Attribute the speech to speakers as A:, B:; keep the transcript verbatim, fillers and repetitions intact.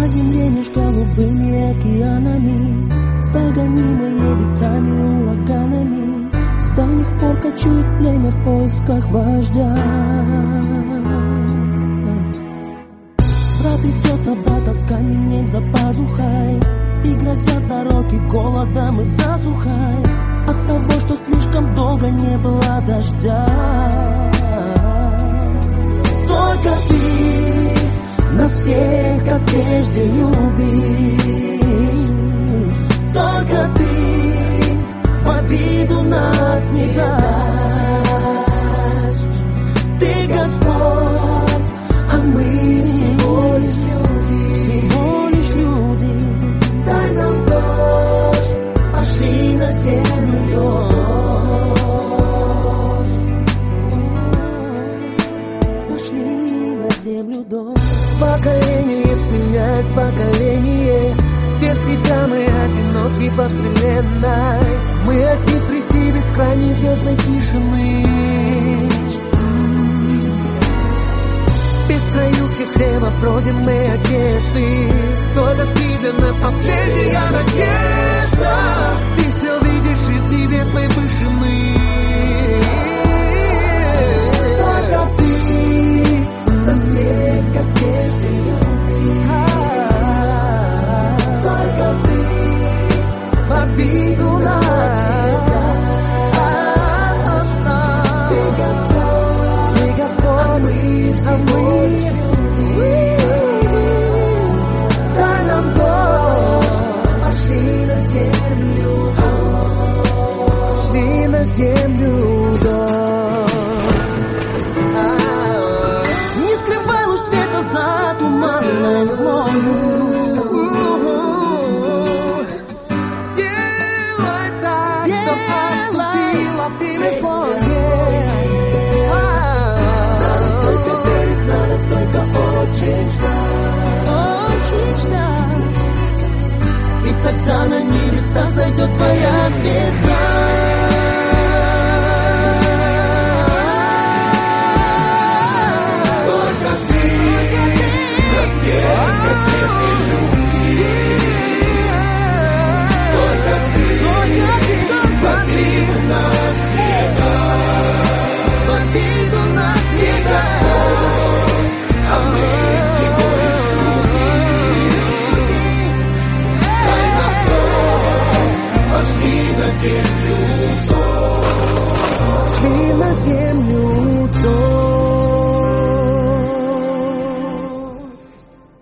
A: земле меж голубыми океанами, вдаль гонимые ветрами, ураганами, с давних пор кочует племя в поисках вождя. Брат идет на брата с каменем за пазухой, и грозят пророки голодом и засухой от того, что слишком долго не было дождя. Только ты нас всех, как прежде, любишь. Только ты в обиду нас не дашь. Ты Господь, а мы всего лишь люди, всего лишь люди. Дай нам дождь, пошли на землю дождь, пошли на землю дождь.
B: Поколение сменяет поколение, без тебя мы одиноки по вселенной. Мы одни среди бескрайней звездной тишины. Без краюхи хлеба бродим мы одежды, только ты для нас последняя надежда. Ты все видишь из небесной вышины. Только ты нас всех, как прежде, любишь. Только ты в обиду нас не дашь. Ты Господь, ты Господь, а мы дай нам дождь, пошли на землю дождь, пошли на землю дождь.
A: Не скрывай луч света за туманной мглою.
B: Сделай так, чтоб отступило время сложнее. Надо только верить, надо только очень ждать,
A: Очень ждать.
B: и тогда на небесах зайдет твоя звезда.